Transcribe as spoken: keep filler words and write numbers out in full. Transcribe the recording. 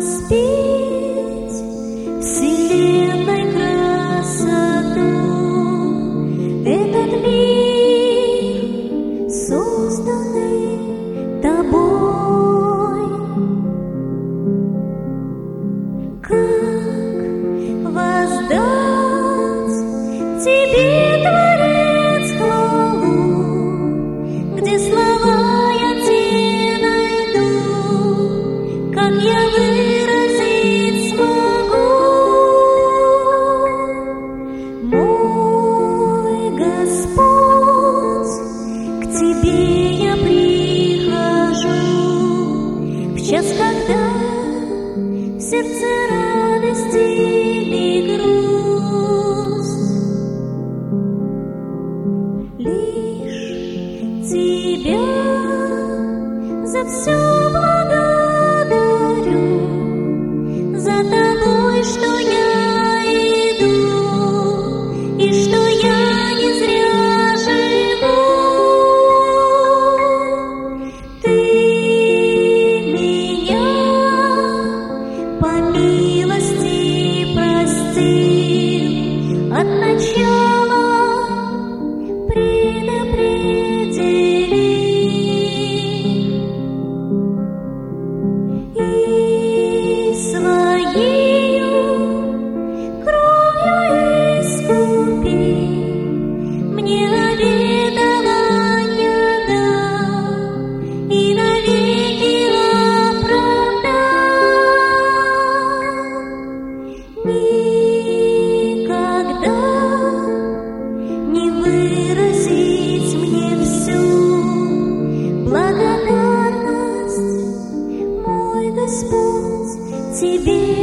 воспеть вселенной красоту. Этот мир, созданный тобой, как воздать тебе, Творец, хвалу, где слова я те найду, как я выразить смогу. Мой Господь, к тебе я прихожу в час, когда в сердце радость или грусть. Лишь тебя за все благодарю, за тобой, что я иду, и что я не зря живу. Ты меня по милости простил, от начала предопределил, и своею кровью искупил, мне обетование дал и навеки оправдал. Никогда не выразить мне всю благодарность, мой Господь, тебе